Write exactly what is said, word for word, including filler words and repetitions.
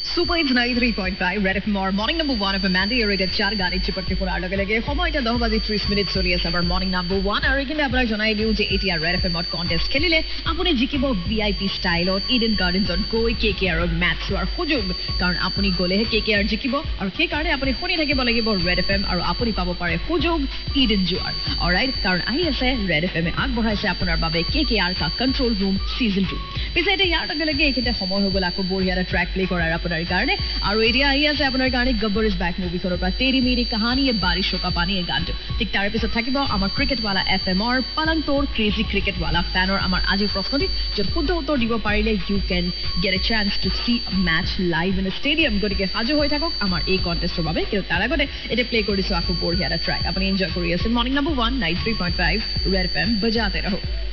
Super Hits ninety-three point five Red F M or Morning Number One of a Mandy rated চার গানে চিপকে ফোনার লগে লগে সময়টা দহ বাজি ত্ৰিশ মিনিট চলি আছে আমাৰ মৰ্নিং নাম্বাৰ ওৱান আৰু কিন্তু আপোনাক জনাই দিওঁ যে এতিয়া ৰেড এফ এমত কণ্টেষ্ট খেলিলে আপুনি জিকিব ভি আই পি ষ্টাইলত ইডেন গাৰ্ডেনছত গৈ কে কে আৰৰ মেচ চোৱাৰ সুযোগ কাৰণ আপুনি গ'লেহে কে কে আৰ জিকিব আৰু সেইকাৰণে আপুনি শুনি থাকিব লাগিব ৰেড এফ এম আৰু আপুনি পাব পাৰে সুযোগ ইডেন যোৱাৰ অলৰাইট কাৰণ আহি আছে ৰেড এফ এমে আগবঢ়াইছে আপোনাৰ বাবে কে কে আৰ কা কণ্ট্ৰল ৰুম ছিজন টু পিছে এতিয়া ইয়াৰ লগে লগে এইখিনিতে সময় হৈ গ'ল আকৌ বঢ়িয়া এটা ট্ৰেক প্লে কৰাৰ আপোনাৰ কাৰণে আৰু এতিয়া আহি আছে আপোনাৰ কাৰণে গব্বৰ ইজ বেক মুভিখনৰ পৰা তেৰি মেৰি কাহানী এ বাৰিশো কা পানী এ গানটো ঠিক তাৰ পিছত থাকিব আমাৰ ক্ৰিকেটৱালা এফ এমৰ পালং তোৰ ক্ৰেজি ক্ৰিকেটৱালা ফেনৰ আমাৰ আজিৰ প্ৰশ্নটি য'ত শুদ্ধ উত্তৰ দিব পাৰিলে you can get a chance to see a match live in a stadium গতিকে সাজু হৈ থাকক আমাৰ এই কণ্টেষ্টৰ বাবে কিন্তু তাৰ আগতে এতিয়া প্লে কৰিছোঁ আকৌ বঢ়িয়া এটা ট্ৰেক আপুনি এনজয় কৰি আছে morning number one nine three point five red F M বজাতে ৰহো